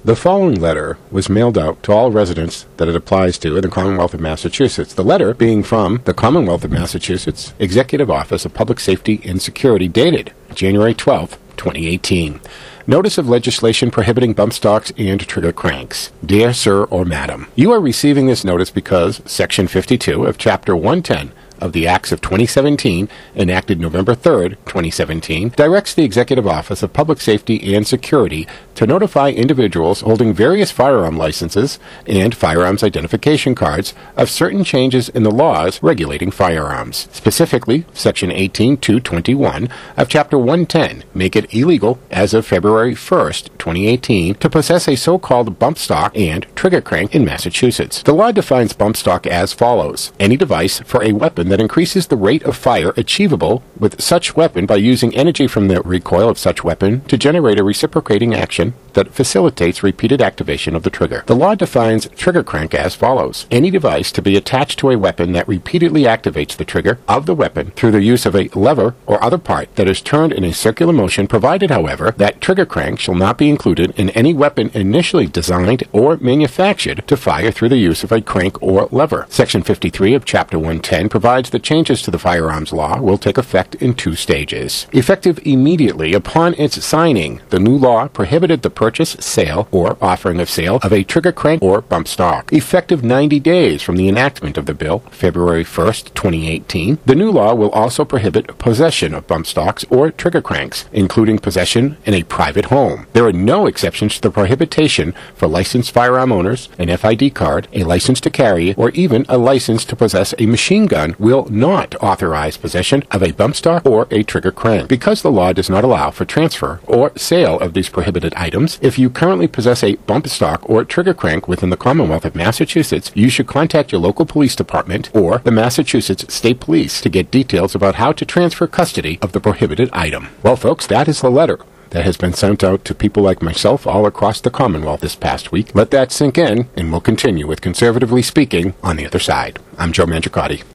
The following letter was mailed out to all residents that it applies to in the Commonwealth of Massachusetts. The letter being from the Commonwealth of Massachusetts Executive Office of Public Safety and Security, dated January 12, 2018. Notice of legislation prohibiting bump stocks and trigger cranks. Dear Sir or Madam, you are receiving this notice because Section 52 of Chapter 110 of the Acts of 2017, enacted November 3, 2017, directs the Executive Office of Public Safety and Security to notify individuals holding various firearm licenses and firearms identification cards of certain changes in the laws regulating firearms. Specifically, Section 18.221 of Chapter 110 make it illegal as of February 1, 2018, to possess a so-called bump stock and trigger crank in Massachusetts. The law defines bump stock as follows: any device for a weapon that increases the rate of fire achievable with such weapon by using energy from the recoil of such weapon to generate a reciprocating action that facilitates repeated activation of the trigger. The law defines trigger crank as follows: any device to be attached to a weapon that repeatedly activates the trigger of the weapon through the use of a lever or other part that is turned in a circular motion, provided, however, that trigger crank shall not be included in any weapon initially designed or manufactured to fire through the use of a crank or lever. Section 53 of Chapter 110 provides the changes to the firearms law will take effect in 2 stages. Effective immediately upon its signing, the new law prohibited the purchase, sale, or offering of sale of a trigger crank or bump stock. Effective 90 days from the enactment of the bill, February 1, 2018, the new law will also prohibit possession of bump stocks or trigger cranks, including possession in a private home. There are no exceptions to the prohibition for licensed firearm owners. An FID card, a license to carry, or even a license to possess a machine gun will not authorize possession of a bump stock or a trigger crank. Because the law does not allow for transfer or sale of these prohibited items, if you currently possess a bump stock or trigger crank within the Commonwealth of Massachusetts, you should contact your local police department or the Massachusetts State Police to get details about how to transfer custody of the prohibited item. Well, folks, that is the letter that has been sent out to people like myself all across the Commonwealth this past week. Let that sink in, and we'll continue with Conservatively Speaking on the other side. I'm Joe Mangiacotti.